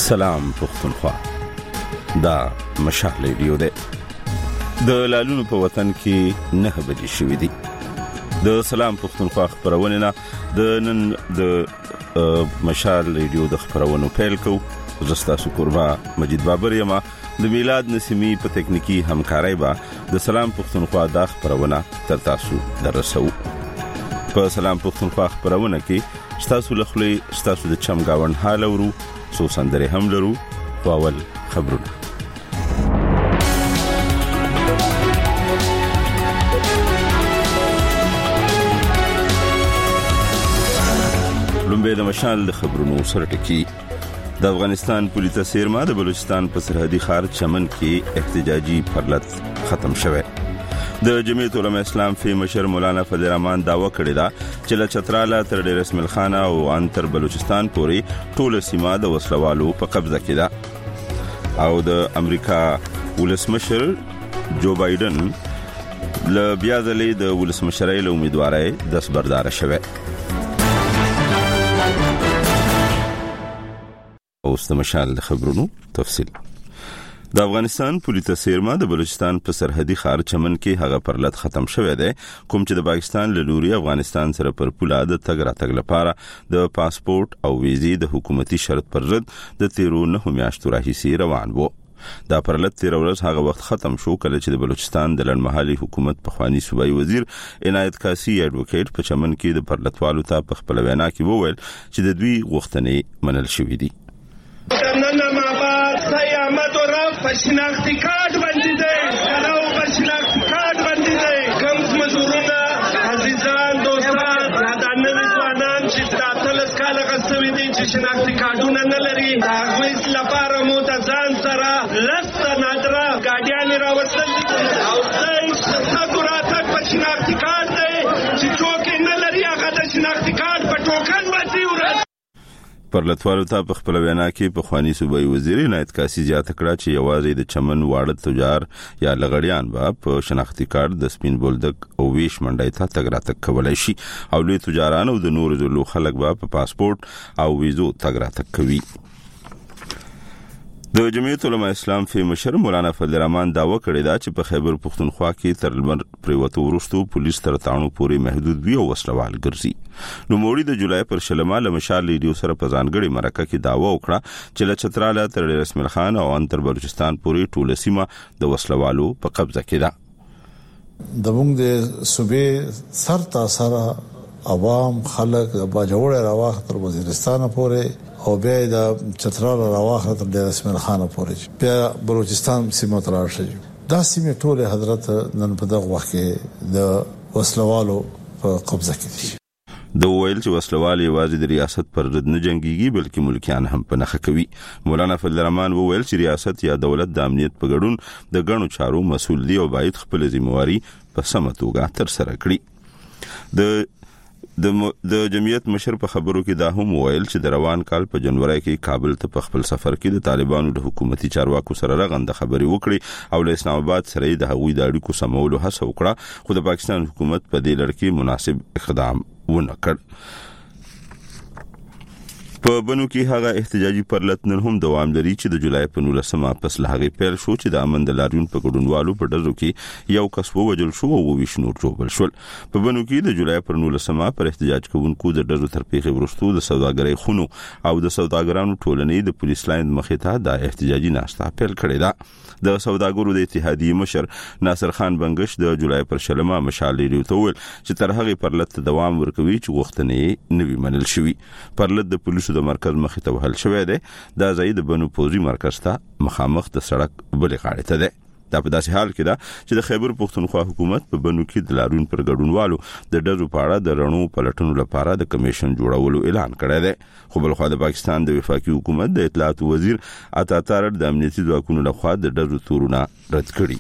سلام پښتونخوا دا مشال ریډیو ده د لالونو په وطن کې 9 بجې شوې دي د سلام پښتونخوا خبرونه نه د نن د مشال ریډیو د خبرونو پیل کو زستا شکربا مجید بابر یما د میلاد نسیمی په تکنیکی همکارای با د سلام پښتونخوا د خبرونه تر تاسو درسو په سلام پښتونخوا خبرونه کې تاسو لخلې تاسو د چمګاون حال ورو سو سندره هم لرو واول خبرونه لومبه د مشال د خبرونو سره ټکی د افغانستان پولیس سیرما د بلوچستان په سرحدي ښار چمن کې احتجاجي پرلط ختم شوه د جمعیت علماء اسلام فی مشر مولانا فضل الرحمن داوا کړی دا چې له چتراله تر ډیر اسماعیل خان او انتر بلوچستان پورې ټول سیمه د وسلوالو په قبضه کې ده او د امریکا ولسمشر جو بایدن له بیا ځلې د ولسمشرۍ له امیدوارۍ دستبردار شوه اوس د مشال خبرونو تفصیل د افغانستان پولیس سیرما د بلوچستان په سرحدي ښار چمن کې هغه پرلط ختم شوه دی کوم چې د پاکستان له لوري افغانستان سره پر پوله د تګ راتګ لپاره د پاسپورت او ویزې د حکومتي شرط پر ضد د 13 میاشتو راهیسې روان وو دا پرلط 13 ورځ هغه وخت ختم شو کله چې د بلوچستان د لړمحلي حکومت په خواني صوبایي وزیر عنایت کاسي ایڈوکیټ په چمن کې د پرلطوالو ته په خپل وینا کې وویل چې د دوی غوښتنې منل شوې دي نن ما بعد سیامت و رفت پشناختی کارت بندی ده کلاو پشناختی کارت بندی ده کم مزورونا عزیزان دوستان یادانه ویزوانان چی تاتلس کالا قصوی دی چی شناختی کارتون نلری داغویس لپاره موتزان سرا لستا نادرا گاڑیانی را وصل دی او سیش تکو را تک پشناختی کارت ده چی چوکی نلری آقا دا شناختی کارت پا ټوکن بسی ورد پرلطوالو ته په خپل وینا کې په خواني صوبایي وزیر عنایت کاسي زیاته کړه چې یوازې د چمن واړه تجار یا لغړیان به په شناختی کارت د سپین بولدک او ویش منډای ته تګ راتګ کولای شي او لوی تجاران او د نورو ځلو خلک به په پاسپورت او ویزو تګ راتګ کوي د جمعیت علماء اسلام فی مشر مولانا فضل الرحمن داوا کړی دا چې په خیبر پښتونخوا کې تر لمر پریوتو ورستو پولیس تر تاڼو پورې محدود وی او وسلوال ګرځي نو موړي د جولای پر شلمه له مشال ریډیو سره په ځانګړي مرکه کې داوا وکړه چې له چتراله تر ډیر اسماعیل خان او انتر بلوچستان پورې ټول سیمه د وسلوالو په قبضه کې ده د موږ د صوبې سر تاسو عوام خلک با جوړه راوخ تر وزیرستان پورې او بیا د چتراله راوخ تر ډیر اسماعیل خان پورې بیا بلوچستان سیمه تر راشي دا سیمه ټول حضرت نن په دغه وخت کې د وسلوالو په قبضه کې دي د ویل چې وسلوال یوازې د ریاست پر ضد نه جنگيږي بلکې ملکیان هم په نخښه کوي مولانا فضل الرحمن ویل چې ریاست یا دولت د امنیت په ګډون د غنو چارو مسؤل دی او باید خپل ذمہواری په سمه توګه تر سره کړي د جمعیت مشر په خبرو کې دا هم ویل چې د روان کال په جنوري کې کابل ته په خپل سفر کې د طالبانو د حکومتي چارواکو سره رغنده خبري وکړي او له اسلام آباد سره د هغوی د اړیکو سمولو هڅه وکړه خو د پاکستان حکومت په دې لړ کې مناسب اقدام ونه کړ په بنو کې هغه احتجاجي پرلط نن هم دوام لري چې د جولای په 19 پس له هغه پیل شو چې د امن د لاریون په ګډونوالو په ډزو کې یو کس ووجل شو او وښنور جوړ شول په بنو کې د جولای پر 19 پر احتجاج کوونکو د ډزو تر پیښې ورستو د سوداګرۍ خونو او د سوداګرانو ټولنې د پولیس لاین مخې ته د احتجاجي ناشته پیل کړې ده د سوداګرو د اتحادیې مشر ناصر خان بنگش د جولای پر شلمه مشال ریډیو ته ویل چې تر هغه پرلط دوام ورکوي چې غوښتنې نوي منل شوی پرلط د پولیسو د مرکز مخې ته وهل شوی دی دا ځای د بنو پوزي مرکز ته مخامخ د سړک بلې غاړې ته دی دا په داسې حال کې ده چې د خیبر پښتونخوا حکومت په بنو کې د لاریون پر ګډونوالو د ډزو په اړه د رڼو پلټنو لپاره د کمیشن جوړولو اعلان کړی دی خو بلخوا د پاکستان د وفاقي حکومت د اطلاعات وزیر عطا طارق د امنیتي ځواکونو لخوا د ډزو تورونه رد کړي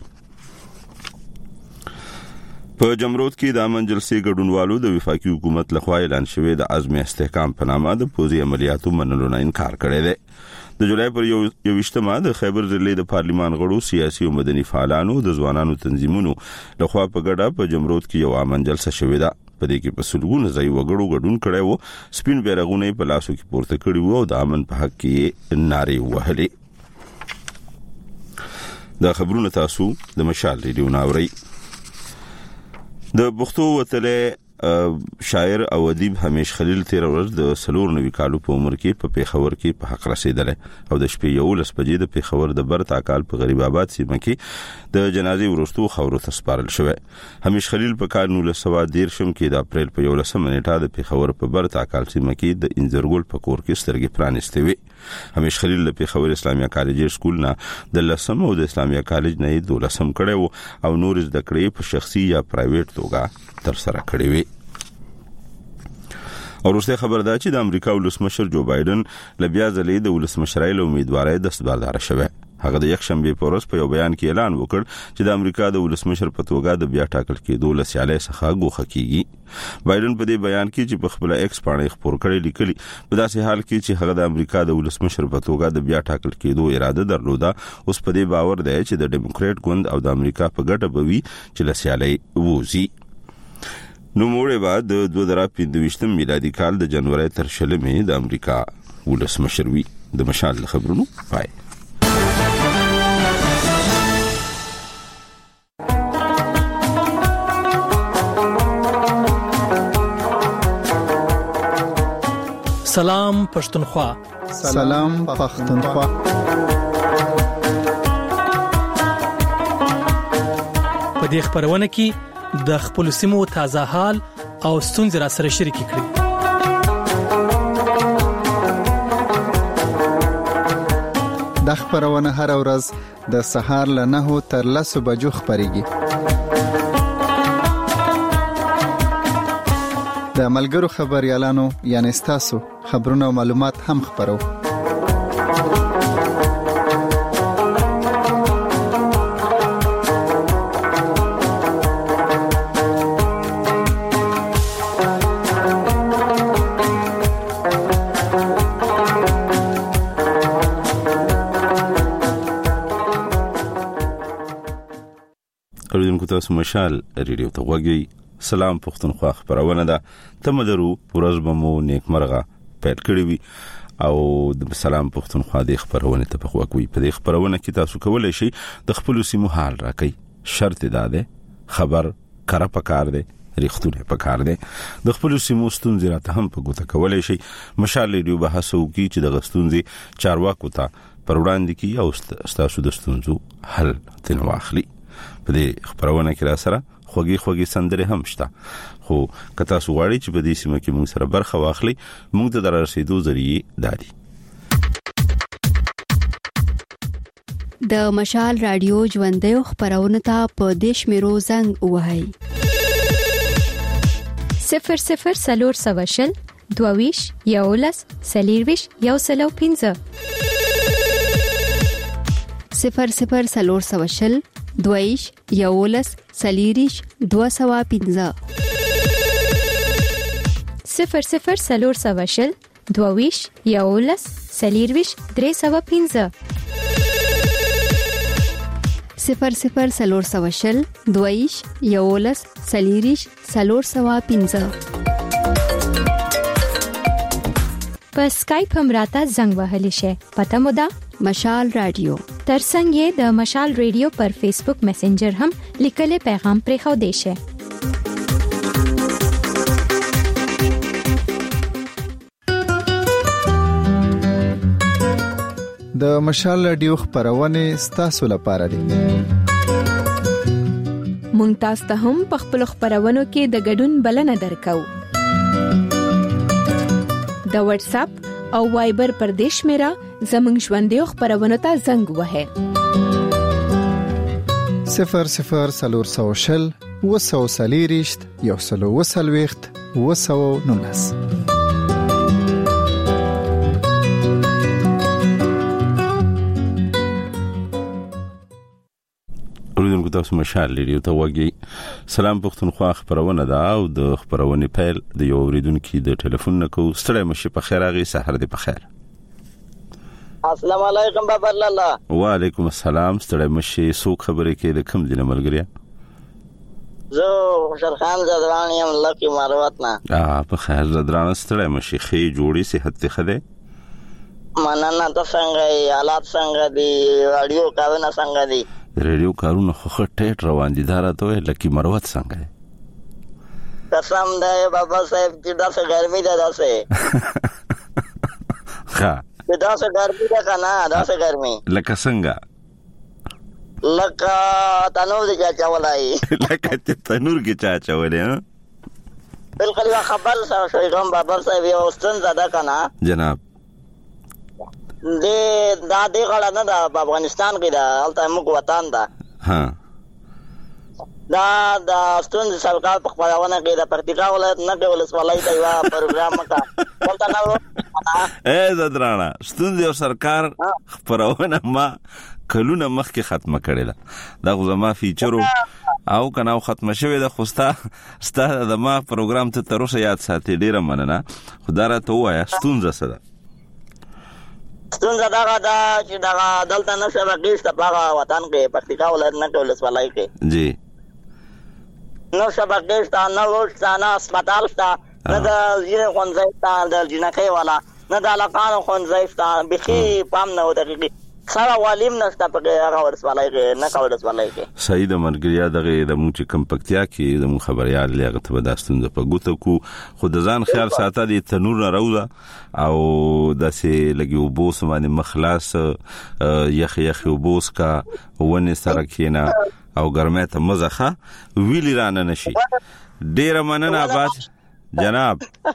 په جمرود کې د امن جلسې ګډونوالو د وفاقي حکومت لخوا اعلان شوی د عزم استحکام په نامه د پوزي عملیاتو منلو نه انکار کړی دی د جولای پر 21مه د خیبر ضلع د پارلیمان غړو سیاسي او مدني فعالانو د ځوانانو تنظیمونو لخوا په ګډه په جمرود کې یو امن جلسه شوې ده په دې کې په سلګونه ځای وګړو ګډون کړي وو. سپین بیرغونه په لاسو کې پورته کړي وو او د امن په حق کې نارې وهلې. دا خبرونه تاسو د مشال ریډیو ناوري. د پښتو وتله شاعر او ادیب همیش خلیل 13 ورځ د 94 کالو په عمر کې په پیښور کې په حق رسیدل او د شپې 11 بجې د پیښور د برت اکال په غریب آباد سیمه کې د جنازې ورستو خبرو تسپارل شوه. همیش خلیل په کال 1913 کې د اپریل په 11 نیټه د پیښور په برت اکال سیمه کې د انځرګل په کور کې سترګې پرانستې وي. همیش خلیل د پیښور اسلامي کالج سکول نه د لسم او د اسلامي کالج نه 12 کړي او نور زده کړې په شخصي یا پرایویټ توګه تر سره کړې وي. او وروسته خبر ده چې د امریکا ولسمشر جو بایدن لبیا ځلې د ولسمشرۍ له امیدوارۍ دستبردار شوه. هغه د یک شنبه په ورځ په یو بیان کې اعلان وکړ چې د امریکا د ولسمشر په توګه د بیا ټاکل کېدو له سیالۍ څخه ګوښه کیږي. بایدن په دې بیان کې چې په خپل ایکس باندې خبر کړی لیکلي په داسې حال کې چې هغه د امریکا د ولسمشر په توګه د بیا ټاکل کېدو اراده درلوده، اوس په دې باور دی چې د ډیموکرات ګوند او د امریکا په ګټه بوي چې له سیالۍ ووځي. نو موږ بعد د 2025 میلادي کال د جنوري تر 20 د امریکا ولسمشر وي. د مشال خبرونو پای. سلام پښتونخوا. سلام پښتونخوا. په دې خبرونه کې د خپل سیمو تازه حال او ستونزې را سره شریک کړئ. د خبرونه هر ورځ د سهار له 9 تر 10 بجو خبريږي. د ملګرو خبريالانو یعنی تاسو خبرونه او معلومات هم خبرو. اوریدونکو تاسو مشال ریډیو ته وګورئ. سلام پښتونخوا خبرونه ده. تمدرو ورځ بمو نیکمرغه پیل کړی وي او د سلام پښتونخوا د خبرونه ته په وګورئ. په دې خبرونه کې تاسو کولای شئ د خپل سیمو حال راکړئ. شرط ده خبر کړه پکار دی، ریښتونه پکار دی. د خپل سیمو ستونزې راته هم په ګوته کولای شئ. مشال ریډیو بحث وکړي چې د غستونځي چارواکو ته پر وړاندې کی او تاسو د ستونزو حل تل واخلي. په دې خبرونه کې را سره خوږی سندره هم شته. خو کته سو غواړي چې په دې سیمه کې موږ سره برخه واخلي، موږ ته دررسېدو ذریعہ دادي. د مشال رادیو ژوندۍ خبرونه ته په دیش میرو زنګ وهاي 00 سلور سواشل دوویش یولس سلیرویش یوسلو 15 00 سلور سواشل دویش یولس سلیریش 215 00 سلور سواشل دویش یولس سلیرویش 315 00 سلور سواشل دویش یولس سلیریش 315 په اسکایپ هم راته زنګ وهلی شي. پته مو ده مشال رادیو. ترڅنګ یې د مشال ریډیو پر فیسبوک میسنجر هم لیکلي پیغام پرې خو دی شي. د مشال رادیو خبرونه ستاسو لپاره دي. مونږ تاسو ته هم په خپل خبرونو کې د ګډون بلنه درکو. د واتس اپ او وایبر پر دیش میرا زمنګ ژوندۍ خبرونه ته زنګ وهه 00 سلور سوشل وسو سلیریشت یو سلو وسلويخت وسو نونس. اوریدونکو تاسو مشال ریډیو ته وګورئ. سلام پښتونخوا خبرونه ده او د خبرونه پیل د یو اوریدونکو د ټلیفون نکو. ستړی مشه په خیر اغي سحر دې په خیر. السلام علیکم بابا الله. وعلیکم السلام. ستړی مشه سو خبرې کې د کوم دینه ملګری؟ زه خوشحال خان زدران یم لکی مروت نه. په خیر زدران ستړی مشي خې جوړي صحت ته خده مننه. ته څنګه یې؟ حالات څنګه دي؟ رادیو کارونه څنګه دي؟ ریډیو کارونه خو ټیټ روان دي. دا راته لکی مروت څنګه دی؟ قسم دی بابا صاحب چې داسې ګرمي ده داسې ښه داسې ګرمي ده که نه؟ داسې ګرمي لکه څنګه؟ لکه تنور دې چا چولی لکه چې تنور کې چا چولی. بلکل یوه خبر سره شوی کوم بابا صاحب یو ستونزه ده که نه جناب؟ دا دې غاړه نه ده په افغانستان کې ده، هلته موږ وطن ده. دا د ستونزې سرکار په خپرونه کې د پکتیکا ولایت نکې ولسوالۍ ته یوه پروګرام وکړه. دلته نه زدرانه ستونزې او سرکار خپرونه ما کلونه مخکې ختمه کړې ده. دا خو زما فیچرو او کنه او ختمه شوې ده. خو ستا د ما پروګرام ته تر اوسه یاد ساتې، ډېره مننه. خو دا راته ووایه ستونزه څه ده؟ ستونزه دغه ده چې دغه دلته نه شبکې شته په هغه وطن کې پکتیکا ولایت نکې ولسوالۍ کې جی نه شبکې شته، نه روډ شته، نه هسپتال شته، نه د ځینې ښوونځی شته د جنکۍ والا، نه د هلکانو ښوونځی شته. بیخي پام نه و دقیقي سره والیم نشته په هغه ولسوالۍ کې نکه ولسوالۍ کې. صحیح د ملګریا دغه زموږ چې کم پکتیا کې زموږ خبریال دی هغه ته به دا ستونزه په ګوته کو. خو د ځان خیال ساته د تنور نه راوځه او داسې لږې اوبه اوس باندې مخ خلاص یخې اوبه وڅښه، ونې سره کښېنه او ګرمۍ ته مه ځه ویلې رانه نشي. ډېره مننه آباد جناب.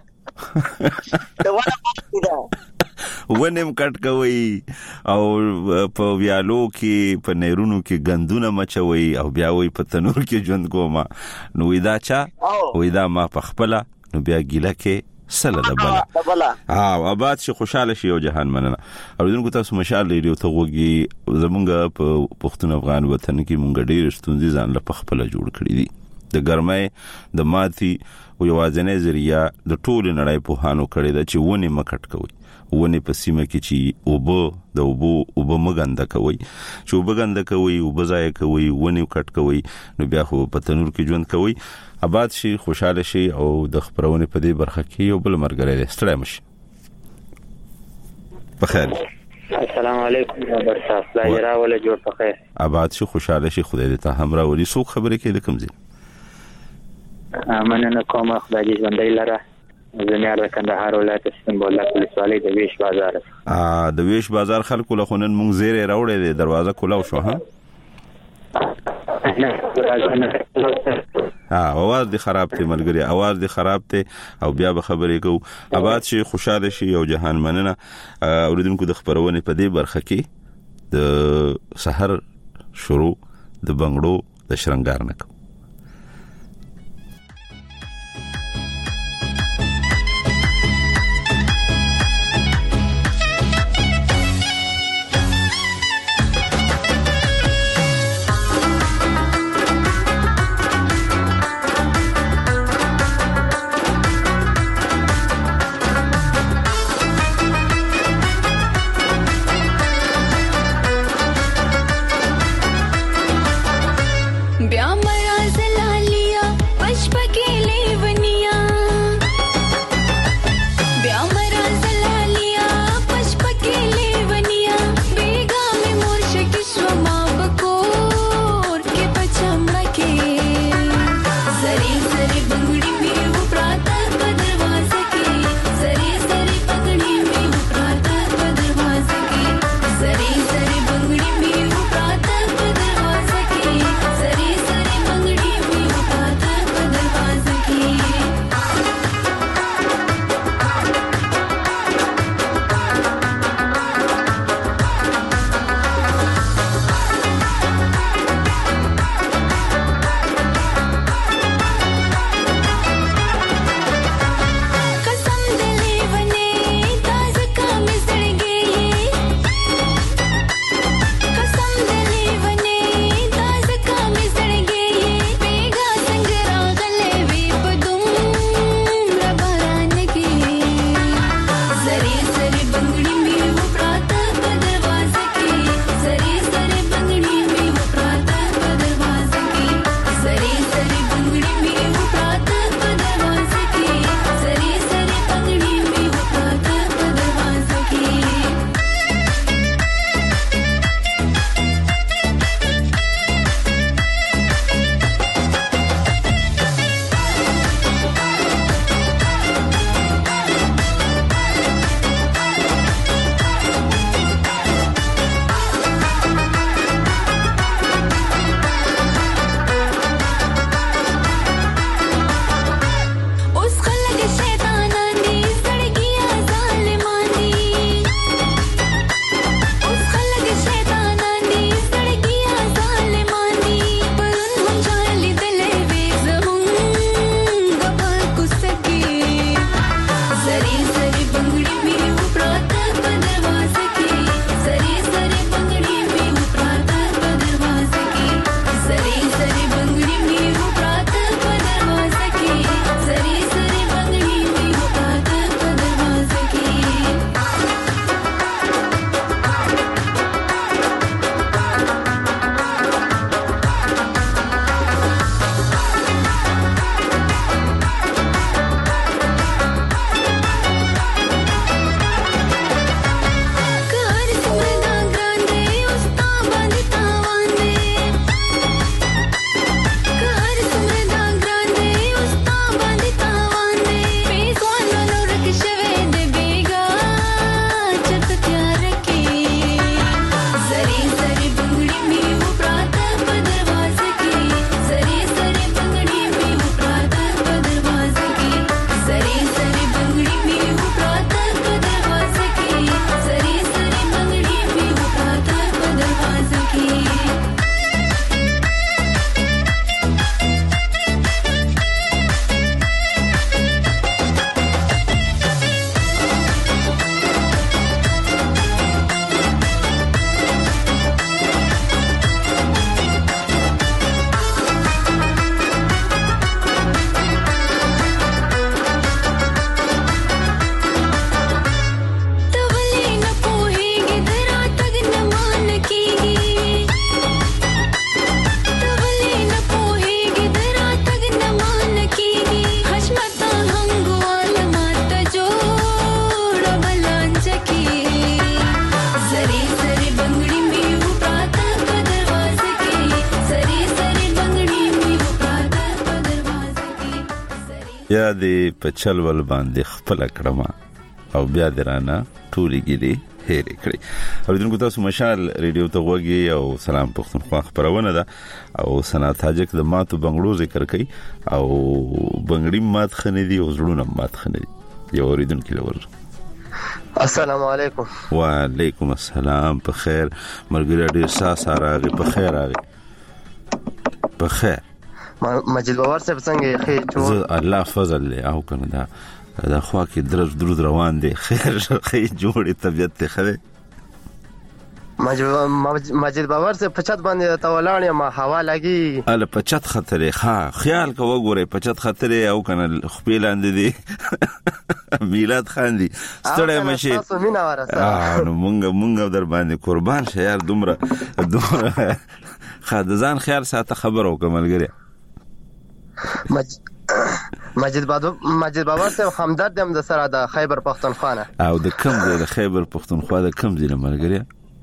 ونیم کټ کوي او په ویالو کې په نیرونو کې غندونه مچوي او بیا وي په تنور کې ژوند کوما. نو ودا چا ودا ما په خپل نو بیا ګیله کې سله د بلا آباد شي خوشاله شي او جهان مننه. اوریدونکو تاسو مشال ریډیو ته وګي زمونږ په پښتون افغان وطن کې مونږ ډېر ستونزې ځان له خپل جوړ کړې دي. د ګرمۍ د ماتي او یوازینې ذریعہ د ټول نړۍ په هانو کړې ده چې ونی مکټ کوي. ونی په سیمه کې چې اوبه مګنده کوي، چې اوبه ګنده کوي، اوبه ضایع کوي، ونی کټ کوي، نو بیا خو په تنور کې ژوند کوي. آباد شي خوشاله شي او د خبرونه په دې برخه کې یو بل مرګره ستړی مشي. په خیر. السلام علیکم برصاف لا جرا ولا جوړ په خیر. آباد شي خوشاله شي خدای دې ته همرا ولي. څوک خبرې کوي د کوم ځای؟ مننه کوم خدای دې ژوندۍ لره. زمیار د کندهار ولایت استنبول ولسوالۍ د ویش بازار. د ویش بازار خلکو له خونن مونږ زیره راوړې ده دروازه کولاو شو. اواز دي خراب ته ملګری، اواز دي خراب ته او بیا به خبرې کو. آباد شي خوشاله شي او جهان مننه. اوریدونکو د خبرونه په دې برخه کې د سحر شروع د بنگړو د شرنګار نه کو. بیا میا یا دې په چل ول باندې خپل کړما او بیا درانه ټولي ګيري هېر کړی. اوریدونکو تاسو مشال ریډیو ته وګورئ او سلام پښتونخوا خبرونه ده او سنا تاجک د ماتو بنگړو ذکر کوي او بنگړی مات خنې دي او زړونه مات خنې دي. یو اوریدونکو لور السلام علیکم. وعلیکم السلام. په خیر مرګره ډیر ساساره په خیر راغی. په خیر مجید باور صاحب څنګه خیر ټول الله فضل له او کنه دا خوا کې درود روان دي خیر خیر جوړې طبيعت ته خره. مجید باور سے پچت باندې تولانه ما هوا لګي ال پچت خطرې ها خیال کو وګوره پچت خطرې او کنه خپلاند دي میلاد خان دي ستړی مشي تاسو مینا ورسه نو مونږ در باندې قربان شه یار دومره خدزان خیال ساته خبر او کملګری. مجید بابا صاحب همدرد هم د سره د خیبر پښتونخوا او د کوم د خیبر پښتونخوا د کوم ځای ملګری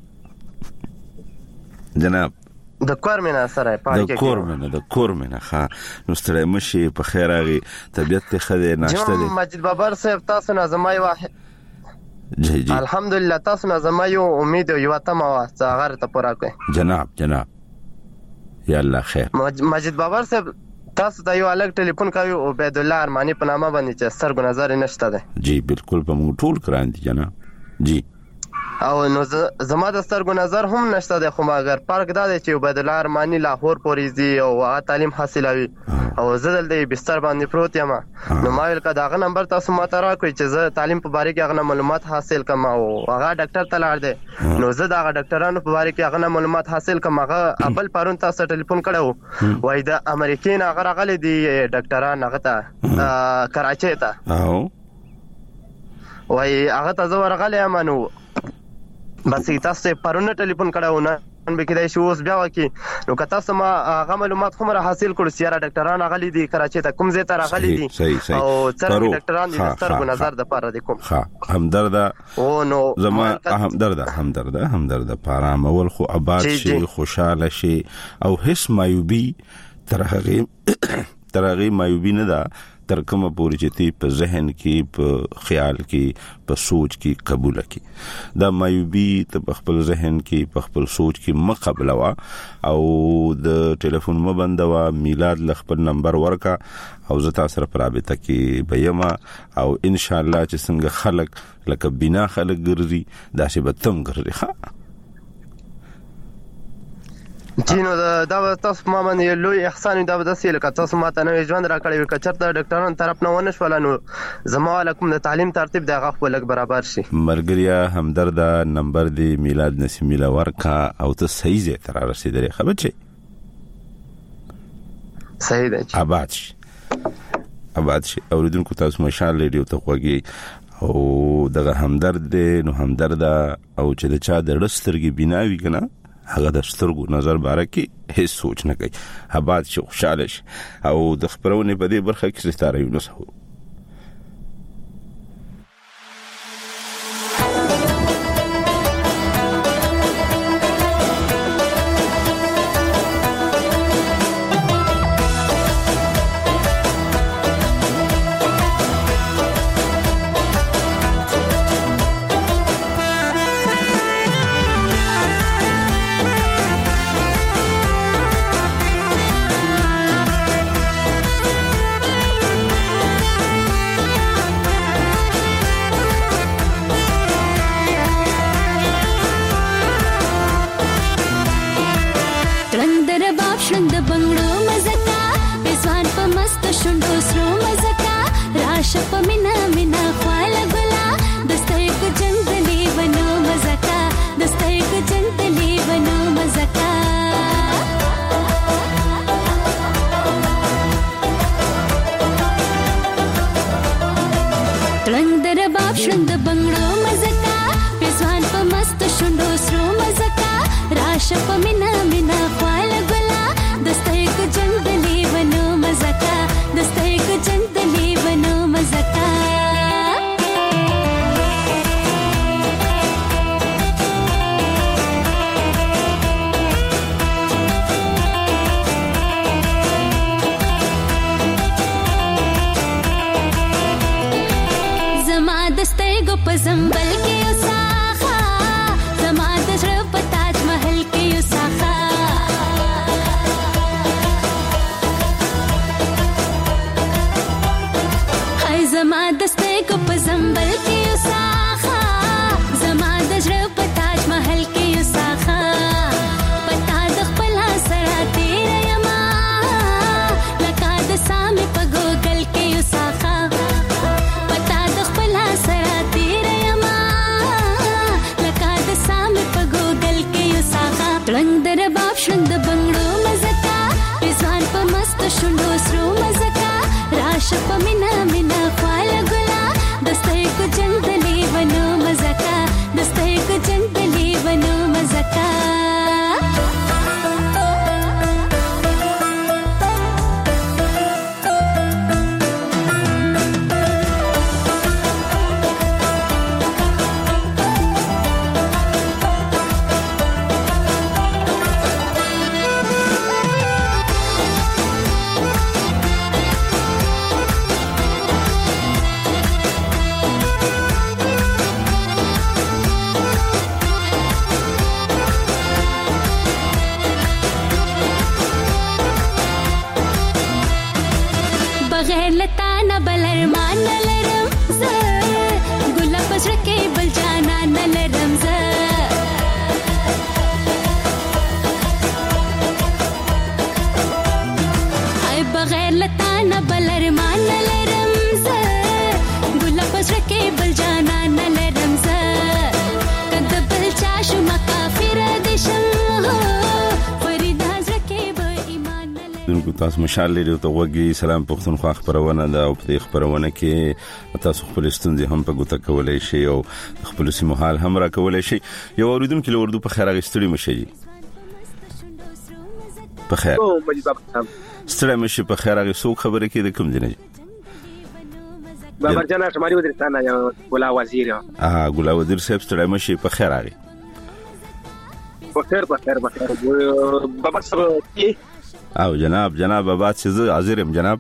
جناب د کورمنه سره پاره کې د کورمنه ها نو ستړی مشي په خیر راغي طبيعت ته خده ناشته دي. مجید بابا صاحب تاسو نه زمای واحد جی الحمدلله تاسو نه زمای امید یو تمه واسه غره ته پورا کوي جناب یا الله خیر. مجید بابا صاحب تاسو ته یو الګ ټلیفون کوي او عبد الله ارمانی په نامه باندې چې سترګو نظر نشته ده. جی بالکل په موږ ټول کراندي جناب جی او نو زما د سترګو نظر هم نشته ده خو ماګر پارک دا دی چې عبد الله ارمانی لاهور پوریزي او تعلیم حاصلوي او زدل دی بستر باندې پروت یم نو ما ویل کا داغه نمبر تاسو ماته راکوي چې زه تعلیم په باره کې هغه معلومات حاصل کم او هغه ډاکټر ته لاړ دی نو زه داغه ډاکټرانو په باره کې هغه معلومات حاصل کم هغه ابل پرون تاسو ټلیفون کړو وای دا امریکای نه هغه غلي دی ډاکټران هغه ته کراچۍ ته وای هغه ته زه ورغلی امنو بس تاسو پرونه ټلیفون کړو نه به کېدای شي اوس بیا وکی نو که تاسو ما هغه معلومات هم را حاصل کړو سیاره ډاکټران غلي دي کراچۍ ته کوم ځای ته راغلي دي او څنګه ډاکټران دي سترګو نظر د پاره دي کوم همدرد او نو زما همدرد پاره مول خو آباد شي خوشاله شي او هیڅ مایوبي ترغه مایوبي نه ده تر کومه پوری چې تی په ذهن کې په خیال کې په سوچ کې قبول کې دا مایوبي ته په خپل ذهن کې په خپل سوچ کې مقابلوا او د ټلیفون مبندوا میلاد خپل نمبر ورکا او زتا سره پرابطه کې بېما او ان شاء الله چې څنګه خلق لکه بنا خلق ګرځي داسې به تم ګرځي ها جینو دا تاسو ما باندې لوی احسان دا د سیل کا تاسو ماته نو ژوند را کړی کچرته ډاکټرانو طرف نه ونه شولانو زما علیکم د تعلیم ترتیب دغه خپل برابر شي. مرګریا همدرد نمبر دی میلاد نسیمیلا ورکا او ته صحیح ځای تر رسیدلې خبر چي صحیح دی آباد شي اوریدونکو تاسو مشال ریډیو ته خوږی او دغه همدرد دی نو همدرد او چې د چا د رسترګي بناوي کنه هغه د سترګو نظر باره کې هیڅ سوچ نه کوي آباد شي خوشاله شي او د خبرونه په دې برخه کې ستاره یو نسو. رباب شند بنگړو مزکا پسوان په مست شوندو سرو مزکا راش په مینا مینا خپل ګلا دستای کو جنگلی ونو مزکا دستای کو جنگلی ونو مزکا بغیر لتا بل ارمان لرم ز ګلاب سره کې بل جانا لرم ز ای بغیر لتا بل ارمان لرم ز ګلاب سره کې بل جانا لرم ز کد بل چا شو مکافر دشم فرید حضرت کې به ایمان دونکو تاسو مشال لري ته وګي سلام پښتونخوا خبرونه ده او په خبرونه کې تاسو خپل ستونزې هم په ګوته کولای شئ او خپل سیمه حال هم را کولای شئ یو اوریدونکو له اردو په خیر غستړي مشي په خیر ستړي مشي په خیر غي سو خبره کې د کوم دي نه بابر جان شمالي وزیرستان یا ګلا وزیر ګلا وزیر صاحب ستړي مشي په خیر غي بخیر بابا صاحب او جناب آباد سے حاضرم جناب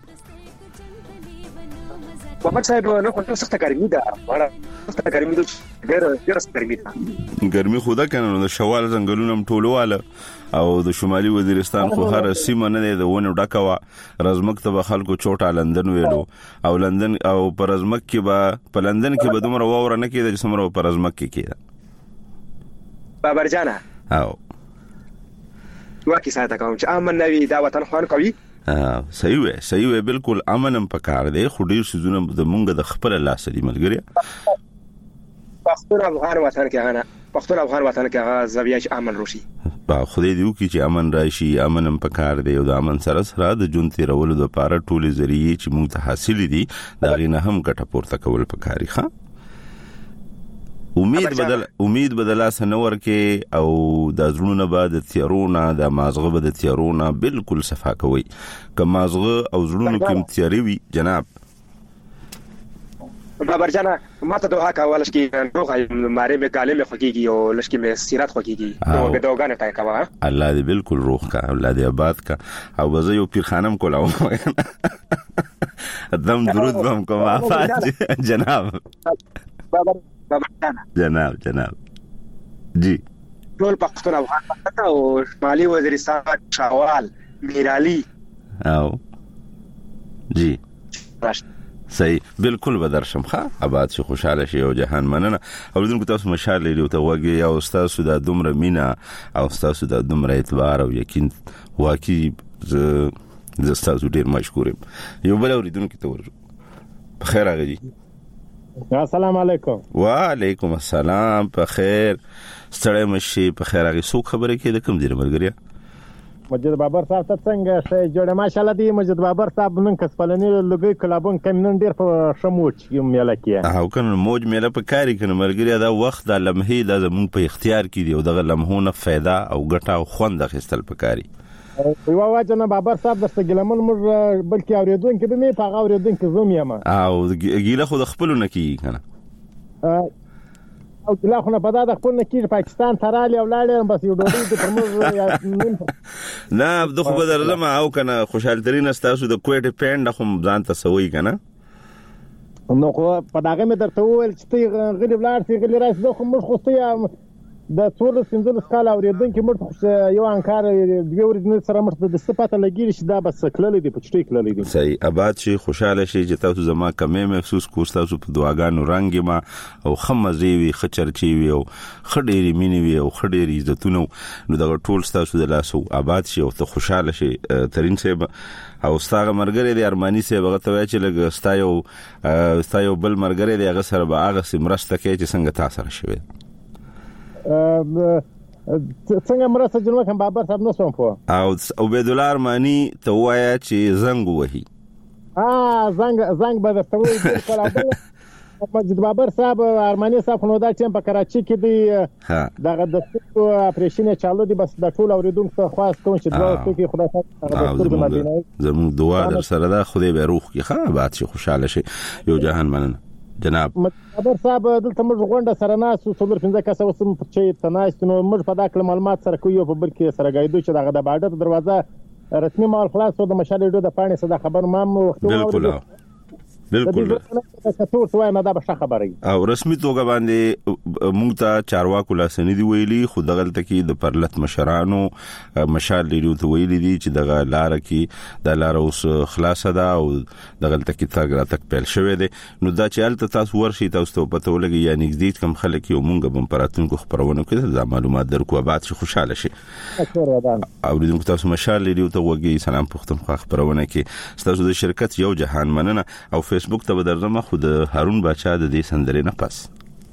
بابا صاحب نو کوم څه ګرمي ده څه ګرمي ده ډېر ګرمي ده ګرمي خدا کنه د شوال ځنګلونو ټولواله او د شمالي وزیرستان خو هر سیمه نه ده ونه ډکوا رزمک ته خلکو چوټا لندن ویلو او لندن او پر رزمک کې با په لندن کې به دومره وور نه کېده چې سمره پر رزمک کې کېده بابر جانا او واکي ساته کوم چې امن نوي دا وطن خوان کوي صحیح وي بالکل امنم پکار دی خو ډیر سيزونه د مونږ د خپل لاس دی ملګری پښتون افغان وطن کې هغه زویاج امن روشي په خدای دیو کې چې امن راشي امنم پکار دی او د امن سره د جون تیرولو د پاره ټولې ذریعہ چې مونږ ته حاصل دي دا غینه هم ګټه پورته کول پکاري ښا امید بدلا سنور کې او د زړونو بعد تیارونه د مازغه بد تیارونه بالکل صفا کوي که مازغه او زړونو کې تیاری وي جناب بابر جانا ماته دوه کاوالش کې دوه ماره مې کاله مې خوږي او لشکې مې سیرات خوږي نو به دوغانه تای کا الله دې بالکل روح کا الله دې آباد کا او وزه یو پیر خانم کولاو دم درود بم کوم افات جناب جناب جی ټول پښتون افغان او شمالي وزیرستان شاوال میرالي او جی صحیح بالکل بدرشم ښه آباد شي خوشاله شي او جهان مننه اوریدونکو تاسو مشال لري او ته وګي یا استاد سودا دومره مینا او استاد سودا دومره اعتبار او یقین واقعي ز استاد ډیر مشکورم یو بل اوریدونکو ته ورجو بخیر راغلی السلام علیکم وعلیکم السلام په خیر ستړی مشي په خیر هغه څوک خبره کې د کوم دی مرګریا مجید بابر صاحب ته څنګه شي جوړه ماشاءالله دی مجید بابر صاحب نن کس پلنې لګي کلابون کم نن ډیر په شموچ یم مله کې او کنه موج مله په کاری کنه مرګریا دا وخت د لمحې د زمون په اختیار کې دی او دغه لمحونه फायदा او ګټه او خوند اخیستل پکاري یو واجنه بابر صاحب د ستګلمن مر بلکې اوریدونکو به مې په اوریدونکو زوم یم او ګیله خو د خپل نه کی کنه او ګیله خو نه پدا د خپل نه کی پاکستان ترالی او لاړم بس یو ډوډۍ د پرموز نه دغه بدر زما او کنه خوشاله ترين استاسو د کوټ پاند خو ځان ته سوي کنه نو خو په داغه مې درته وویل چې غلی بلار سي غلی راځي خو موږ خو د ټول سندل سکاله اوریدونکو مرته یو انکار دی ورځ سره مرته د صفاته لګیږي چې دا بس کلل دي په چټي کلل دي صحیح آباد شي خوشاله شي چې تاسو زما کمې محسوس کوستاسو په دعاګانو رنګ ما او خمزي وي خچرچي وي او خډيري ميني وي او خډيري عزتونه نو دا ټول تاسو د لاسو آباد شي او ته خوشاله شي ترين سه او ستاره مرګري د ارماني سه بغه ته چې لګ ستایو بل مرګري د هغه سره به هغه سمرسته کې چې څنګه تاسو سره شوي څنګه مرسته جنوب هم بابر صاحب نو سوم په او عبید الله ارمانی ته وایا چې زنګ وهي زنګ به درته وایي مسجد بابر صاحب ارمانی صاحب نو دا ټیم په کراچي کې دی دغه د څو اپریشن چالو دي بس د ټول اوریدونکو خواست کوم چې دوا کوي خدای صاحب زموږ دعا در سره ده خدای به روح کې ښه باد شي خوشاله شي یو جهان مننه جناب بابر صاحب دلته موږ غونډه سره ناسو څلور 15 کسه وسم چې تناست نو موږ په داخله معلومات سره کوي په بل کې سره غایدو چې دغه د باډر دروازه رسمي مال خلاص او د مشال ډو د پانی صدا خبر مام وختو بالکل او رسمي توګه باندې موږ ته چارواکو لاسنی دی ویلي خو دغه تکي د پرلط مشرانو مشال لیدو ته ویلي دي چې دغه لار کې د لار اوس خلاصه ده او دغه تکي تاګراتک پیل شوې ده نو دا چې الته تاسو ورشي تاسو ته پته ولګي یا نږدې کم خلک یو مونږ به پراتونکو خبرونه کوي دا معلومات درکو بعد شي خوشاله شي او دغه تاسو مشال لیدو ته وګي سلام پختونخوا خبرونه کې تاسو د شرکت یو جهان مننه او فیسبوک ته بدرنه خود هارون بچا د دې سندرې نه پس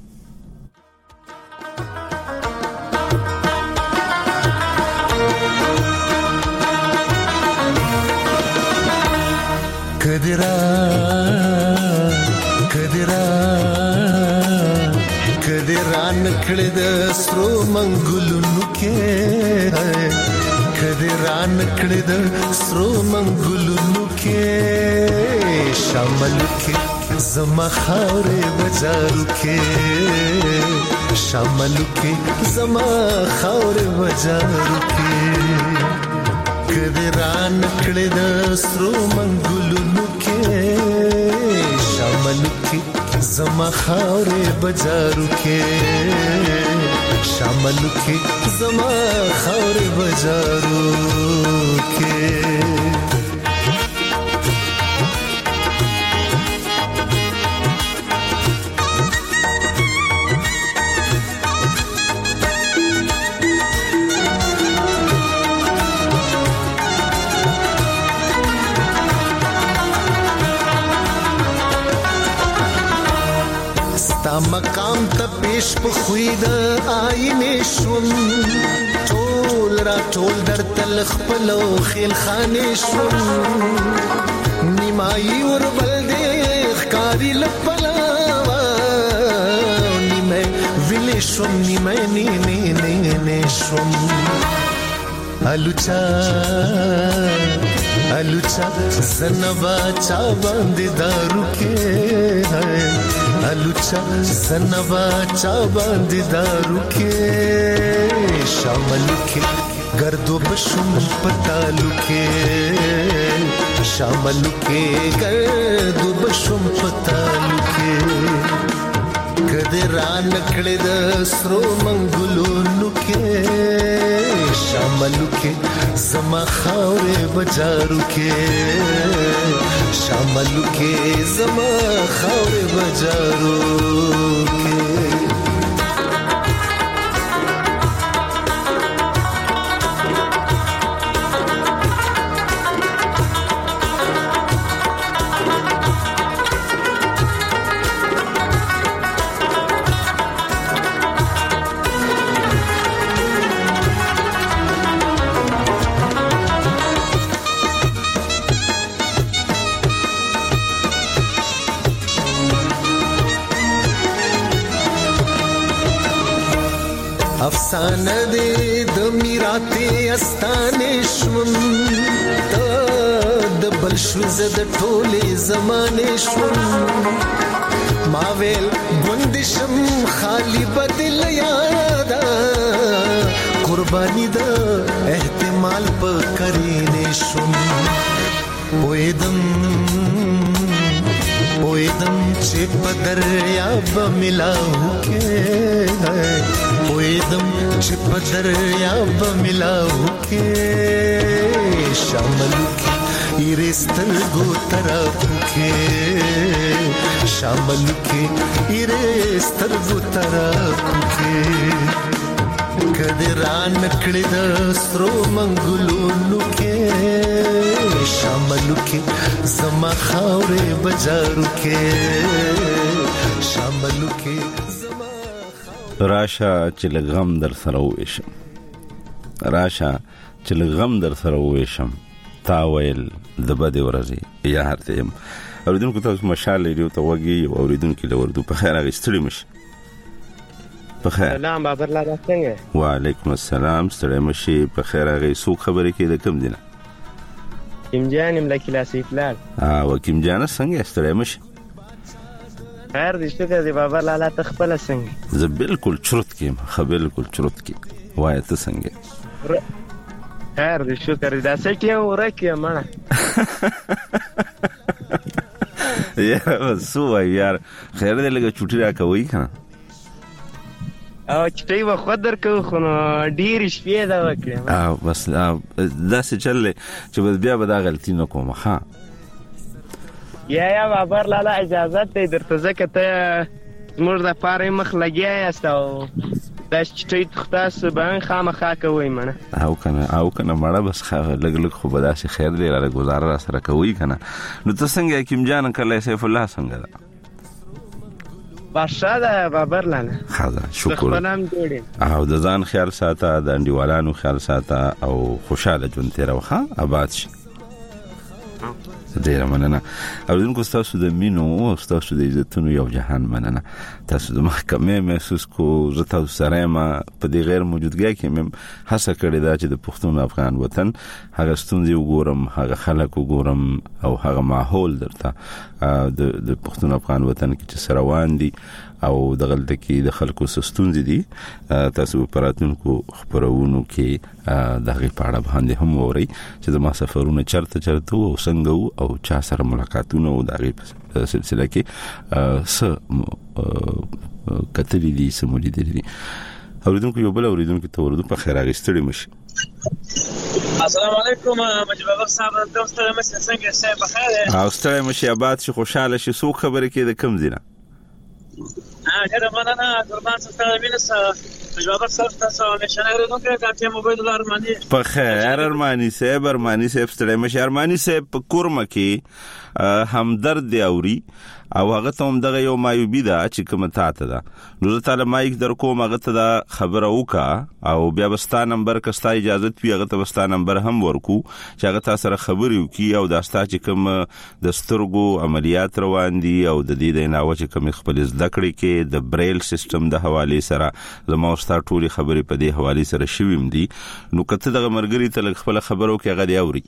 کدرا نکړه د سترو منګلونو کې کدرا نکړه د سترو منګلونو کې شامل کې زما خاورې بازارو کې شامل کې زما خاورې بازارو کې کدرا نکړه د سترو منګلونو کې شامل کې زما خاورې بازارو کې شامل کې زما خاورې بازارو کې مقام ته پیش په خوید آینه شوم ټول را ټول در تل خپلو خیل خانه شوم نیمای ور بل دې ښکاری لپلا نیمه ویل شوم نیمه نه شوم الوچا زنبا چا باندې دارو کې ہے الوچا زنبا چا باندې دارو کې شامل کې گردو بشم پتالو کې شامل کې گردو بشم پتالو کې کدرا نکړه د سترو منګلونو کې شامل کې زما خاورې بازارو کې شامل کې زما خاورې بازارو کې افسانه دې د میراته استانه شوم د بل شو زد ټوله زمانه شوم ما ویل بندشم خالی بدل یادا قربانی د احتمال په کرینه شوم وېدم چې په دریاب ملاو کې وېدم چې په دریاب ملاو کې شامل کې ایرستل گو طرف کې شامل کې ایرستل گو طرف کې کدرا نکړه د سترو منګلونو کې شامل کې زما خاورې بازارو کې شامل کې زما خاورې راشه چې لغم در سره وېشم راشه چې لغم در سره وېشم تا ویل د بده ورځي یار ته يم اوریدونکو تاسو مشال لري ته وږي اوریدونکو له وردو په خیر غستړي مش په خیر سلام بابر لاله څنګه وعلیکم السلام ستړي مشي په خیر غي سو خبرې کې د کم دینه کیم جان ملکی لاسیف لال وکیم جان څنګه ستړي مشي خیر دې شکر دې بابر لاله تخپل څنګه زه بالکل چرت کیم بالکل چرت کی وای ته څنګه خیر دې شکر دې داسې کې ورکه مړه یا سو یار خیر دې لګه چټي را کوي کنه او چټي و خو درکو خو ډیر شپې دا وکړه بس داسې چلې چې بیا به دا غلطي نه کوم ها یا بابر لاله اجازه ته درته ځکه ته موږ د پاره مخ لګیا یاستو دا چې تاسو باندې خامخا کوي منه او کنه مړه بس لګ خو به داسې خیر دی را گزاره سره کوي کنه نو ته څنګه کیم جان کله سیف الله څنګه دا باشا بابر لاله خدا شکر او د ځان خیال ساته د انډیوالانو خیال ساته او خوشاله ژوند تیر وخه آباد شي ډیر مننه اوریدونکو تاسو د مينو او تاسو د عزتونو یو جهان مننه تاسو د محکمې محسوس کو زه تاسو سره ما په دې غیر موجودګۍ کې مم هڅه کړې ده چې د پښتون افغان وطن هغه ستونزې وګورم هغه خلک وګورم او هغه ماحول درته د پښتون افغان وطن کې چې سروان دي او دغلته کې د خلکو ستونزې دي تاسو په راتلونکو خبرونو کې دغه پاړه باندې هم ووري چې د ما سفرونه چرته او څنګه او چا سره ملاقاتونه او دغه سلسله کې کتلې دي سمولې دي اوریدونکو یو بل اوریدونکو ته ورودو په خیر غستړي مشي السلام علیکم مجبور صاحب تاسو ته مې څنګه شې بخیر او ستړي مشي آباد شي خوشاله شي سو خبره کې د کم دینه ډېر مننه قربان ستاسو مینس مجبور صاحب تاسو نشانه لرونکو کاته موبایل ارمانی په خیر ارمانی صاحب ستړي مشي ارمانی صاحب په کورمه کې همدرد دی اوري او هغه ته هم دغه یو مایوبی ده چې کوم تاته ده نو تعالی مایک در کوم هغه ته دا خبره وکا او بیا بستا نمبر کستا اجازه وی هغه ته بستا نمبر هم ورکو چې هغه تاسو سره خبرې وکي او داستا چې کوم د سترګو عملیات روان دي او د دې د علاوه چې کوم خپل زده کړې کې د بریل سیستم د حواله سره زموږ ستاسو ټولي خبرې په دې حواله سره شویم دي نو کته دغه مرګري ته خپل خبرو کې هغه دی اوري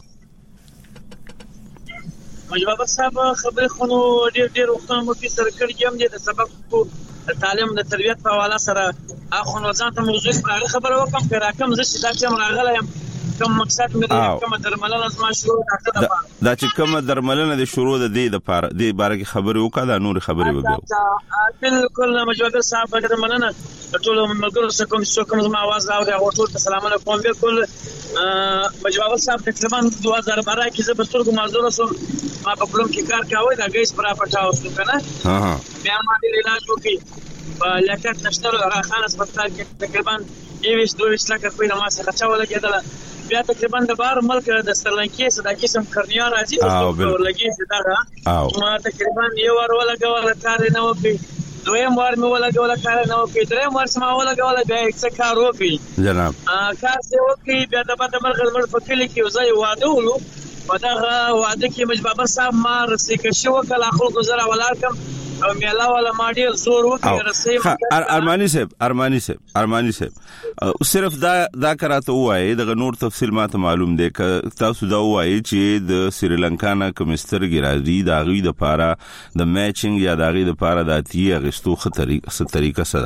مجبور صاحب خبرې خونو ډېر وخت مو کې سره کړی یم د سبق تعلیم د تربیت په حواله سره اخو نو ځان ته موضوع خبره وکم که راکم زه چې دا چې راغلی یم کوم مقصد مې کوم درملنه زما شروع دا چې کوم درملنه د شروع د دې لپاره د باره کې خبرې وکړه دا نور خبرې وکړو بالکل مجبور صاحب درملنه ټول ملګرو سره کوم زما आवाज راوړي او ټول السلام علیکم بالکل مجبور صاحب تقریبا 2012 کې زه په سترګو معذور شوم ما په پلوم کې کار کاوه دا ګیس پر پټاو شو کنه بیا ما دې علاج وکړي په لکټ نشترو راخانه هسپتال کې تقریبا 22 لک روپۍ ما څخه چاوله کېدله بیا تقریبا د بار ملک د سرلنکي صدا قسم کرنیا راځي او لګي دا ما تقریبا یو ور ولا کار نه وکړي دویم ور مې ولا کار نه وکړي دریم ور سم ولا بیا څه کار وکړي جناب کار څه وکړي بیا د بده مرغ فکرې کې وځي واده ولو په دغه واده کې مجبور صاحب ما رسې کې شو کله خلکو زرا ولارکم او میلا ولا ما ډیر زور وکړ رسې ارمانی صاحب صرف دا کراته وایي دغه نور تفصیل ماته معلوم دی ک تاسو دا وایي چې د سریلانکا نه کمستر ګرازي د غوی د پاره د میچینګ یا د غوی د پاره د اتیه غستو طریقه سره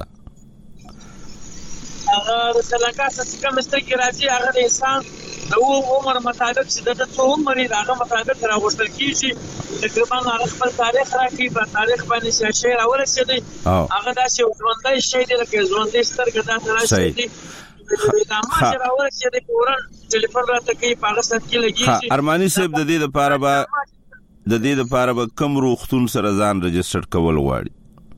هغه سریلانکا څخه کمستر ګرازي هغه د انسان نو عمر مطابق چې د څو عمر راغه مطابق راغوستل کیږي تقریبا هغه خپل تاریخ راکې په تاریخ باندې شي راورسېدي هغه دا چې ژوندۍ شي د لکه ژوندۍ سترګه دا راشي دا ما چې راورسېدي پورن ټلیفون راته کوي په هغه سات کې لګي ارمانی صاحب د دې لپاره به کم روختون سره ځان رجسټر کول غواړي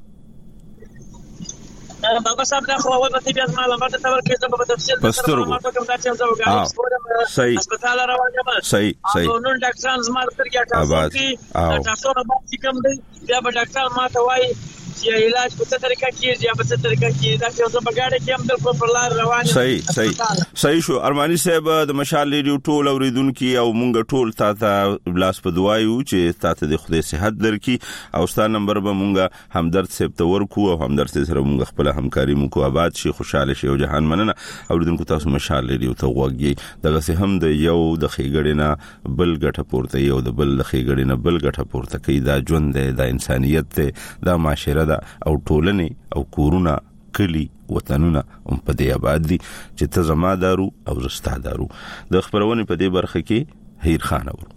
بابا صاحب دا خو اول به بیا معلومات ته ورکړم په تفصیل سره معلومات کوم دا چې زه وګورم صحیح هسپتال روانه صحیح نو ډاکټران زما ترګه تاسو کې تاسو نه باندې کوم دی بیا به ډاکټر ما ته وایي چې علاج په څه طریقه کیږي یا په څه طریقه کیږي دا چې په ګاډي کې هم بالکل پر لار روان صحیح شو. ارماني صاحب د مشال ریډیو ټول اوریدونکو او مونږ ټول تاسو لاس په دعایو چې تاسو د خدای صحت درکې او ستاسو نمبر به مونږ همدرد صاحب ته ورکو او همدرد سره مونږ خپل همکاري مو کو آباد شي خوشاله شي او جهان مننه. اوریدونکو تاسو مشال ریډیو ته وګورئ دغه څه هم د یو د خېګړې نه بل ګټه پورته یو د بل خېګړې نه بل ګټه پورته کوي. دا ژوند دی دا انسانيت دی دا معاشره ده او ټولنه او کورونه کلی وطنونه هم په دې آباد دي چې ته زما دارو او زستا دارو. د خبرونه په دې برخه کې هیر خان اور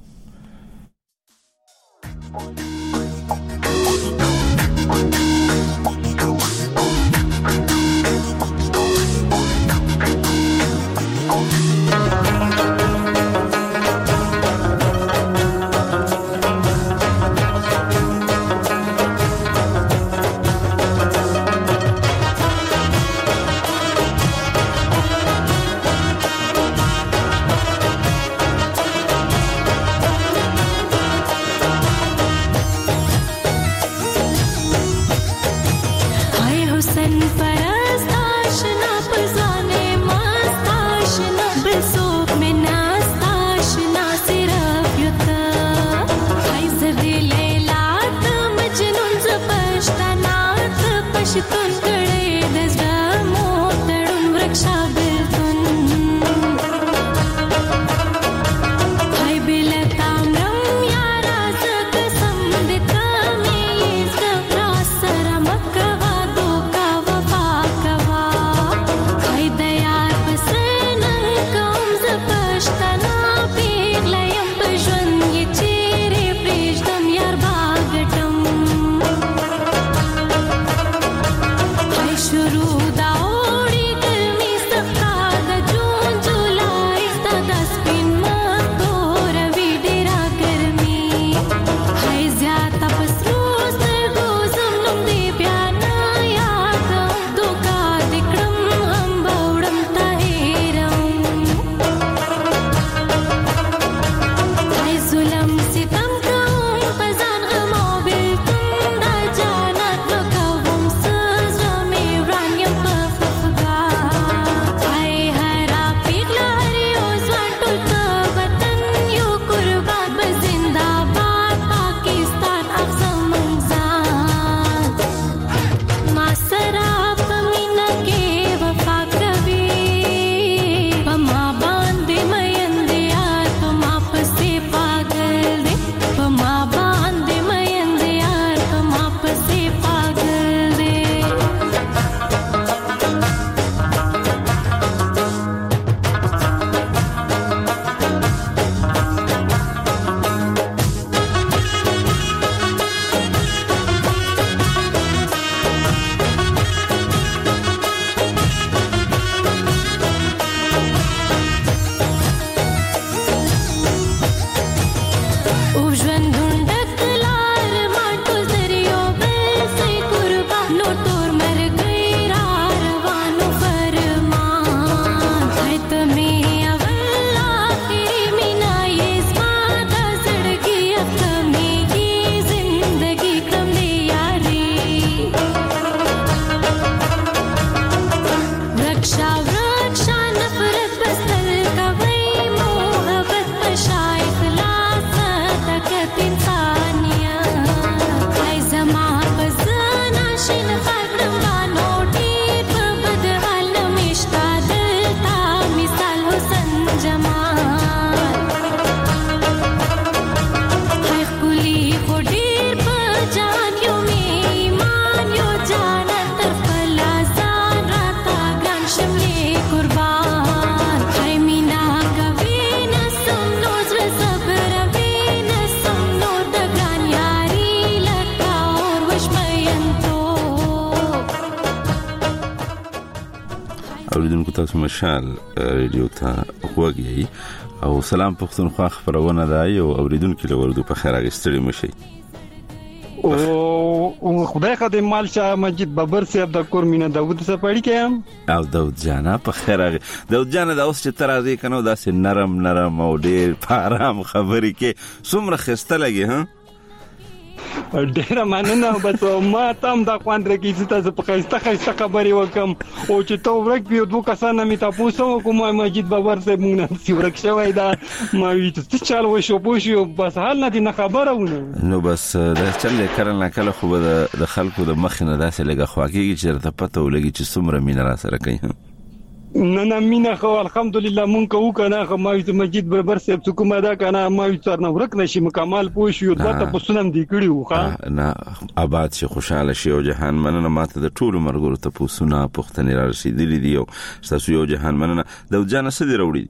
اوریدونکو تاسو مشال ریډیو ته وګورئ او سلام پښتونخوا خبرونه ده یو اوریدونکو لورو په خیر اغستړي مشي او خدای خدای مال شاه مجید بابر صاحب د کور مینه داوود سپاړی کيم او داوود جانا په خیر داوود جانا دا اوس چې ترازی کنو دا سه نرم او ډیر آرام خبرې کې څومره خسته لګي ها ډېر مننه. بس ما تام دا خوان درکې چې تاسو په خسته خبرې وکم او چې تو ورک پیو دوه کسانه می تاسو کوم مجید بابر صاحب مونږ نه سی ورک شوی دا ما وی چې چال و شو پوښیو بس حال نه دي نه خبرونه نو بس دا چل کړه نه کله خو د خلکو د مخ نه داسې لګه خواږي چې ته پته ولګي چې څومره مين را سره کوي. نه مینا خو الحمدلله مونږ کو کنه خو ما مجید بابر صاحب څوک ما دا کنه ما څرنه ورک نشي مکمل پوښیو دا ته پسونم دی کړیو ښا نه آباد شي خوشاله شي او جهان مننه ماته د ټولو مرګورو ته پوسونه پختنې را رسیدلې دي او تاسو یو جهان مننه د جان سدي وروړي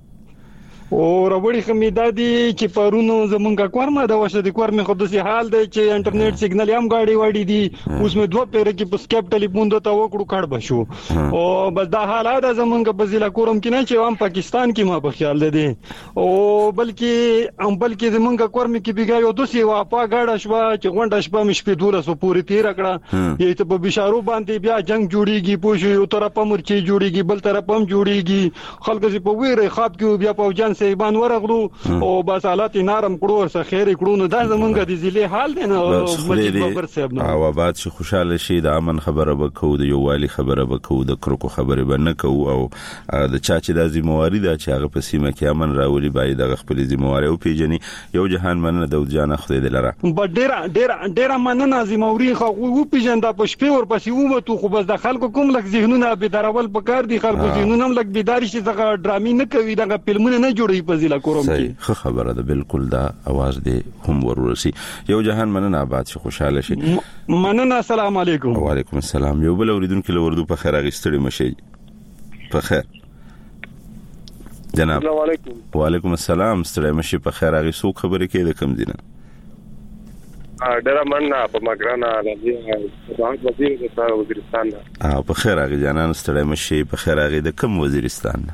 او راوړي خمیدادي چې پرونو زمونږه کورمه دا وشه د کورمه خو د سي حال دی چې انټرنیټ سیګنال هم غاړي وړي دي اوس مې دوه پیر کې په سکیپ ټلیفون ته وکړو کړ بشو او بس دا حالات زمونږه په ضلع کورم کې نه چې هم پاکستان کې ما په خیال دي او بلکې زمونږه کورمه کې بیګا یو دوسي واپا غاړه شو چې غونډه شپه مش په دوله سو پوری تیر کړه یې ته په بشارو باندې بیا جنگ جوړیږي پوښي یو طرف په مرچي جوړیږي بل طرف هم جوړیږي خلک چې په ویره خواب کې بیا په جان سیبان ورغلو او بس حالات نرم کړو ورسره خیر کړو نو دا زمونږ د ضلع حال دی نو مجید بابر صاحب نو او آباد شي خوشاله شي د امن خبره وکړو د یووالي خبره وکړو د کرکو خبره بنه کوو او د چا چې د ذمہواری دا چې هغه په سیمه کې امن راولي باید د خپل ذمہواری او پیجني یو جهان مننه د جان خدای دلاره ډېر مننه ذمہواری خو و پیجن دا په شپې ور پسې ومه خو بس د خلکو کوم لک ذهنونه به درول پکار دي خلکو ذهنونه هم لک بيداری شي دغه ډرامي نه کوي دغه فلمونه نه جوړي په ضلع کوم کې خو خبره ده بالکل دا आवाज دی هم ورورسي یو جهان مننه آباد شي خوشاله شي مننه. السلام علیکم. وعلیکم السلام. یو بل اوریدونکو لوردو په خیر اغستړي مشي په خیر جناب. السلام علیکم. وعلیکم السلام. ستړي مشي په خیر اغي سو خبره کې د کم دینه ډېر مننه په مګرانا راځي د وزیر د وزیرستان په خیر اغي جانان ستړي مشي په خیر اغي د کم وزیرستان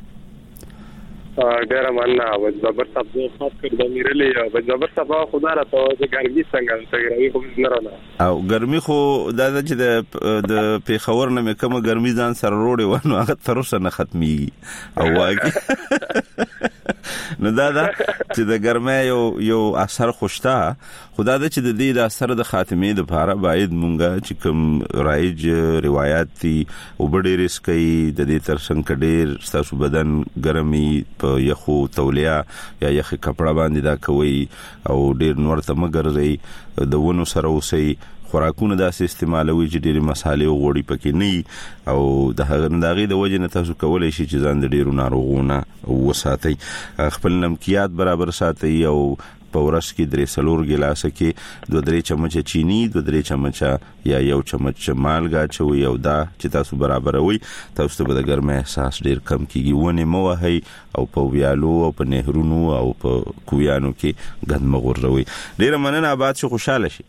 ډېر مننه وز بابر صاحب خاص کر د میرلې وز بابر صاحب خدا را ته د ګرمي څنګه تګراوي خو نه راځه او ګرمي خو دا چې د پیښور نه کومه ګرمي ځان سره روړي ونه هغه تر اوسه نه ختمي او واګي نو دا چې د ګرمۍ یو اثر خوشتا خدا د چې د دې د اثر د خاتمه د لپاره باید مونږه چې کوم رایج روایت دي او ډېر رسکي د دې تر څنګه ډېر ستاسو بدن ګرمي په یخو تولیا یا یخ کپڑا باندې دا کوي او ډېر نور ته مګرځي د ونو سره اوسي خوراکونه داسې استعمالوي چې ډېری مصالې او غوړي پکې نه او د هغه د وجه نه تاسو کولای شئ چې ځان د ډېرو ناروغونو وساتئ خپل نمکيات برابر ساتئ او په ورځ کې 3 ګلاسه کې 2-3 چمچ چینی 2-3 چمچ یا یو چمچ مالګه چوي او دا چې تاسو برابروي تاسو ته د ګرمۍ احساس ډیر کم کیږي ونه مو وهي او په ویالو او په نهرونو او په کویانو کې ګند مغوروي. ډیر مننه آباد شي خوشاله شي.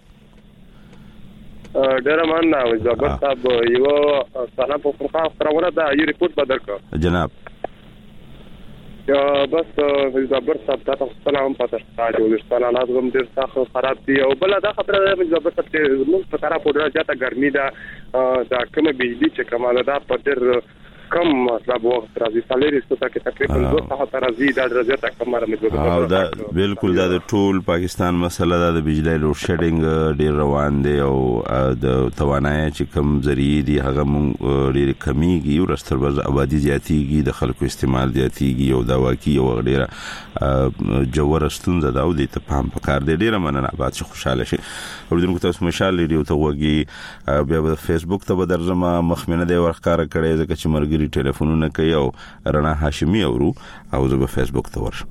ډېر مننه زبر صاحب یو سلام په فرقه خبرونه دا یو ریپورت بدل کړ جناب یا بس زبر صاحب تاسو سلام پاتې تاسو د ستانات کوم ډیر څه خراب دي او بل دا خبره ده زبر صاحب چې موږ په طرف ودرا جاته ګرمي دا کومه بجلی چې کماله دا په ډیر کم مطلب وخت راځي سالري ستاسو کې تقریبا 2 راځي دا درجه کمره مې او دا بالکل دا د ټول پاکستان مسله ده د بجلی لوډ شیډینګ ډیر روان دی او د توانایي چې کم ذریعہ دی هغه مونږ ډیر کمیږي او رستربز آبادی زیاتیږي د خلکو استعمال زیاتیږي او دا واقعي او ډیر جوړ ستونزه دا او د ته پام پکار دی. ډیر مننه آباد شي خوشاله شي. اوردونکو تاسو مشال ریډیو ته وګي بیا په فیسبوک ته بدرجمه مخمنه دی ورخاره کړي ځکه چې مرګري ټلیفونونه کوي او رڼا هاشمي اورو او زه په فیسبوک ته ورشم.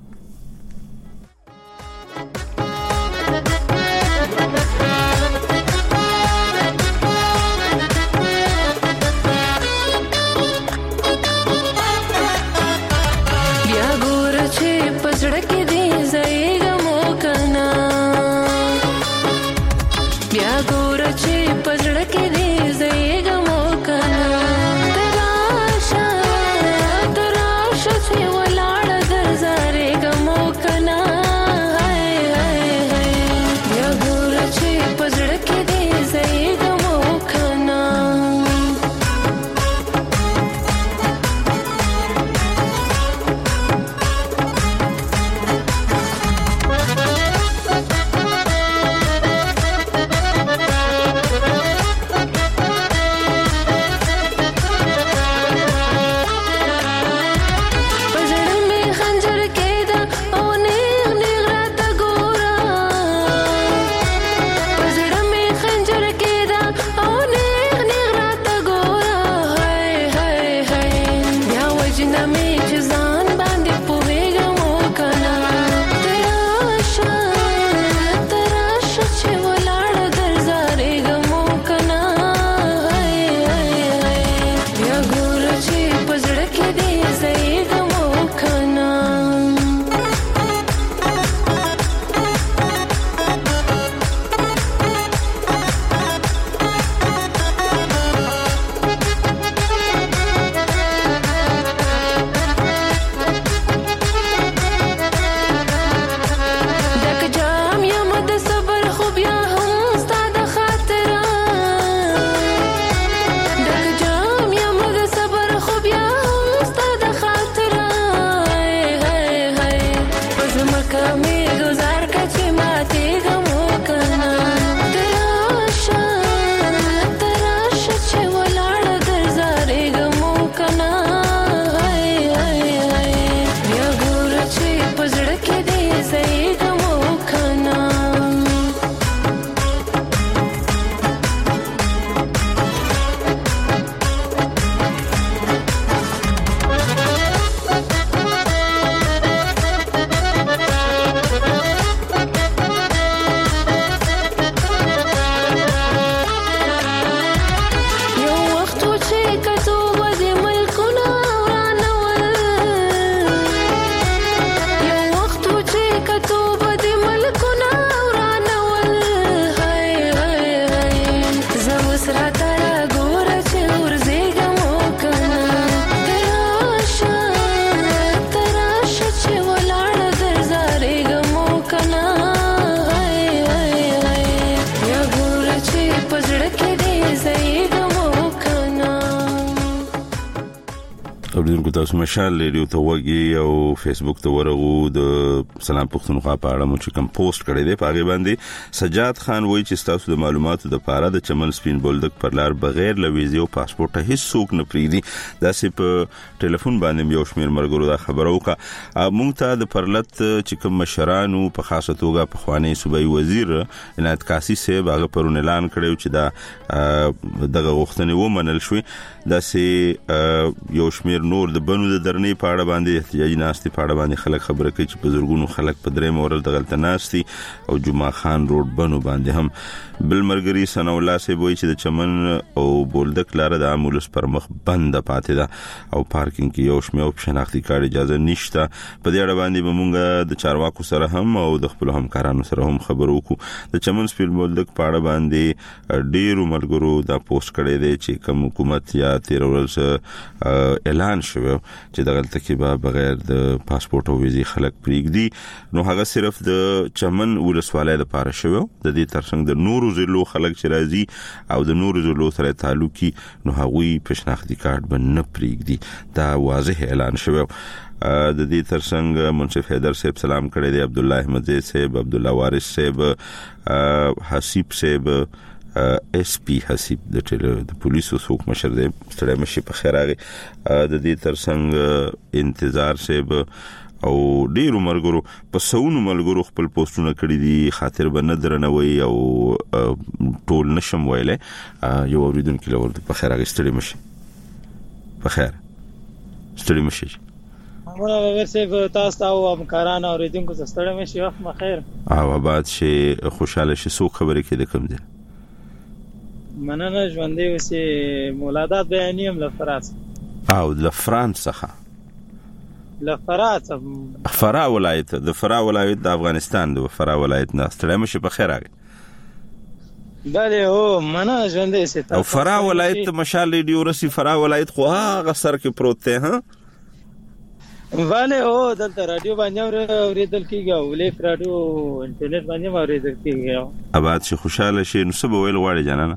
تراشا چې ولاړ درځره کمې گزار کچې ماتې غمو کنا تراشه چې ولاړ درزارې غمو کنا بیا ګور چې پزړه کې دې زې غمو کنا اوریدونکو تاسو مشال ریډیو ته وګي او فیسبوک ته ورغو د سلام پښتونخوا په اړه مو چې کوم پوسټ کړی دی په هغه باندې سجاد خان وایي چې تاسو د معلوماتو د پاره د چمن سپین بولدک پر لار بغیر ل ویزه او پاسپورت هیڅ څوک نه پریدي داسې په ټلیفون باندې یو شمیر مرګرو دا خبره وکړه مونږ ته د پرلط چې کوم مشرانو په خاصه توګه په خوانی صوبایي وزیر عنایت قاسی صاحب هغه پرون اعلان کړو چې دا دغه غوښتنې ومنل شوې داسې یو شمیر نور د بنو د درنې پاړه باندې احتجاجي ناستي پاړه باندې خلک خبره کوي چې په زرګونو خلک په درې مورل د غلط ناستي او جمعه خان روډ بنو باندې هم بل مرګري سنا الله سي وایي چې د چمن او بولدک لار د امولس پر مخ بند پاتې ده او پارکینګ کې یو شمه شناختی کارت اجازه نشته په دې اړه باندې موږ د چارواکو سره هم او د خپل همکارانو سره هم خبرو وکړو د چمن سپیل بولدک پاړه باندې ډیرو مرګرو دا پوسټ کړی دی چې کوم حکومت یا تیر ورځ اعلان شوی چې دغلته کې به بغیر د پاسپورت او ویزې خلک پریږدي نو هغه صرف د چمن ولسوالۍ لپاره شوی د دې ترڅنګ د نورو ضلعو خلک چې راځي او د نورو ضلعو سره تعلقي نو هغوی په شناختی کارت باندې نه پریږدي دا واضح اعلان شوی د دې ترڅنګ منصف حیدر صاحب سلام کړی دی عبد الله احمد زید صاحب عبد الله وارث صاحب حسیب صاحب اس پی حسیب د پولیسو څوک مشر دی ستړي مشي په خیر راغی د دې ترڅنګ انتظار صاحب او ډیرو مرګرو په سونو ملګرو خپل پوسټونه کړی دي خاطر به درنوي او ټول نشم ویلې یو اوریدونکو لور په خیر راغی ستړي مشي په خیر ستړي مشي موږ ورسې تاسو او همکارانو اوریدونکو ستړي مشي وخت مخیر او بعد شي خوشاله شي سو خبرې کې د کوم دي مننه ژوندې اوسې مولادات بیانیم له فرانس او له فرانس څخه له فرانس فرا ولایت د فرا ولایت د افغانستان د فرا ولایت نه ستړي مشي په خیر راغی بله او مننه ژوندې اوسې او فرا ولایت مشال ریډیو رسی فرا ولایت خو هغه سر کې پروت دی ها والے او دلته رادیو باندې اوریدل کیږي او لیک رادیو انټرنیټ باندې اوریدل کیږي اباد شي خوشاله شي نو سبا ویل غواړي جانانه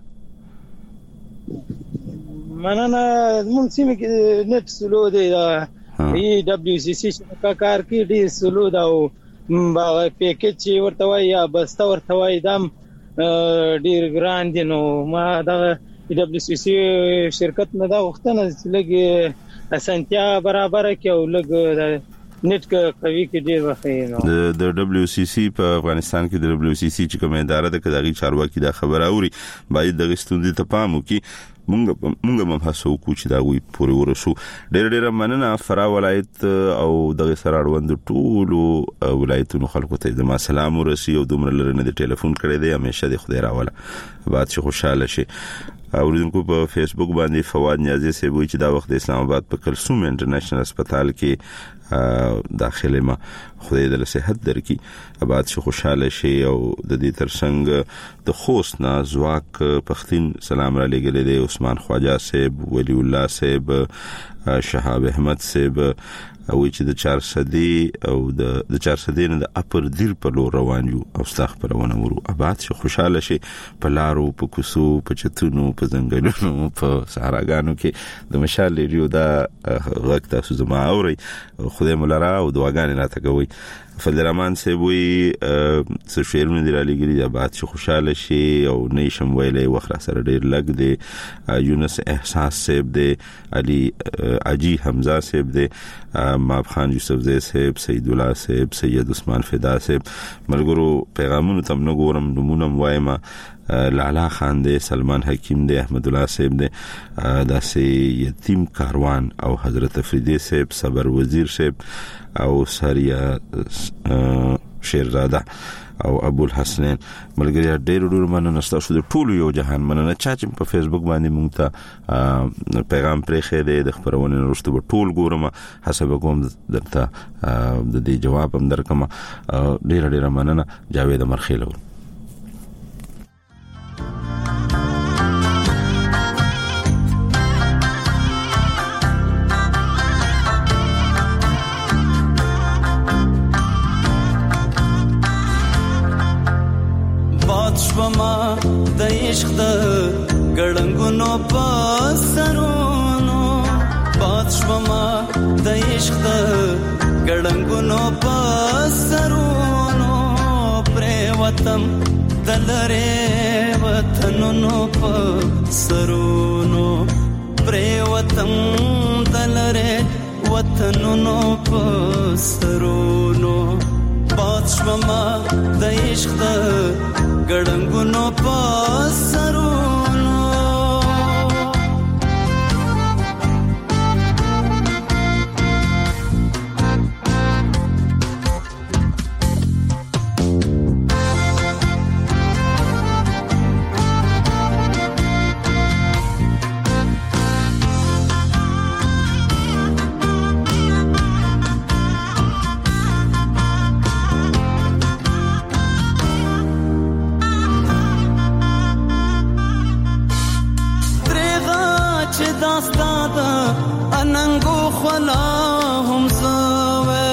مننه مونږ سیمه کې نت سلو دی ای دبليو سی سی شبکه کار کې ډیر سلو دا او پیکیج ورته وای یا بسته ورته وای دم ډیر ګران دي نو ما دا ای دبليو سی سی شرکت نه دا وختنه لګي اسانتیا برابر کې او لګ نت کوي کې ډیر وخت د دبليو سی سی په افغانستان کې د دبليو سی سی چې کومه اداره ده کداغي چارواکي دا خبر اوري باید د غستوندې ته پام وکي مونږ هم هڅه وکړو چې دا وي پوره ورسو ډېر مننه فرا ولایت او د سره اړوند ټولو ولایتونو خلکو ته زما سلام ورسي او دومره لرنه د ټلیفون کړی دی همیشه د خدای راوله بعد شي خوشاله شي اوریدونکو په فیسبوک باندې فواد نیازی سه وایي چې دا وخت د اسلام آباد په کلثوم انټرنیشنل هسپتال کې داخله ما خدای دې له صحت درکې آباد شي خوشاله شي او د دې ترڅنګ د خوست نه زواک پختین سلام را لګل دی عثمان خواجه صاحب ولی الله صاحب شهاب احمد صاحب او چې د 400 او د 400 نه د اپر دیر په لور روان یو او استغفرونه ورو آباد شي خوشاله شي په لارو په کوسو په چتونو په ځنګلونو په صحراګانو کې د مشال ریډیو دا غږ تاسو زما اوري خدای مولرا او دعاګانې راته کوي فلرمان سوي سشيرونه دی لګري د بعد چې خوشاله شي او نه شم ویلې وخت سره ډیر لګ دی یونس احساس سیب دی علي اجي حمزه سیب دی ماب خان یوسف زئی سیب سید الله سیب سید عثمان فدا سیب ملګرو پیغامونه تم نه ګورم نمونه وایما لالا خان دی سلمان حکیم دی احمد الله سیب دی داسې یتیم کاروان او حضرت افریدی سیب صبر وزیر سیب او ساریا شیرزاده او ابو الحسنین ملګری ډېر مننه تاسو د ټولو یو جهان مننه چې په فیسبوک باندې مونږ ته پیغام پرې خېده د خبرونه وروسته ټول ګورم حسب کوم درته د دې جواب هم درکم ډېر مننه جاوید مرخیلو شوما د عشق د ګړنګونو پسرونو باد شوما د عشق د ګړنګونو پسرونو پر وطن دلره وطنونو پسرونو پر وطن دلره وطنونو پسرونو باد شوما د عشق د ګړنګونو پسرونو اننګو خلا هم زوه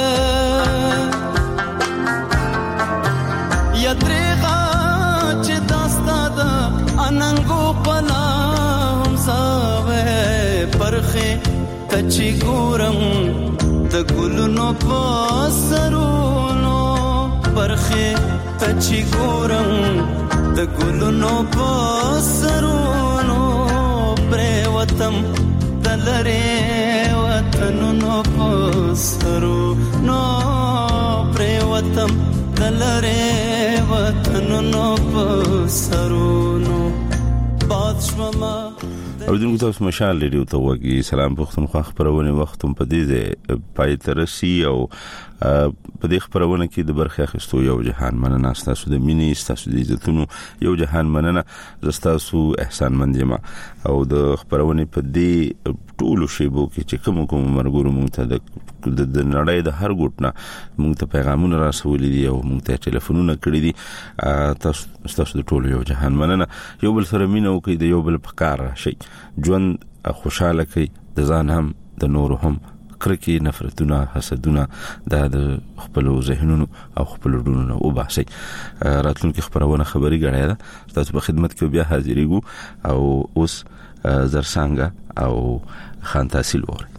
یترغه چې داستا د اننګو خلا هم زوه پرخه تچی ګورم د ګلونو پسرونو پرخه تچی ګورم د ګلونو پسرونو پر وطن دلره وطنونو پسرونو پر وطن دلره وطنونو پسرونو باد شوما او دغه تاسو مشال لري او توګي سلام پختون خو خبرونه وختم په دې پای ترسي او په دې خبرونه کې د برخه اخستو یو جهان مننه تاسو د مینې تاسو د عزتونو یو جهان مننه تاسو احسان مندیما او د خبرونه په دې ټولو شیبو کې چې کوم مرګورو مونږ ته د نړۍ د هر ګوټ نه مونږ ته پیغامونه راسولې دي او مونږ ته ټلیفونونه کړې دي تاسو د ټولو یو جهان مننه یو بل سره مینه او کې د یو بل په کار راشي ژوند خوشاله کوي د ځان هم د نور هم کرکی نفرتونه حسدونه د خپل ذهنونو او خپل ډونو او باسي راتلونکي خبرونه خبري غړای دا تاسو په خدمت کې بیا حاضرېګو او اوس زرسانګه او خان تحصیل وره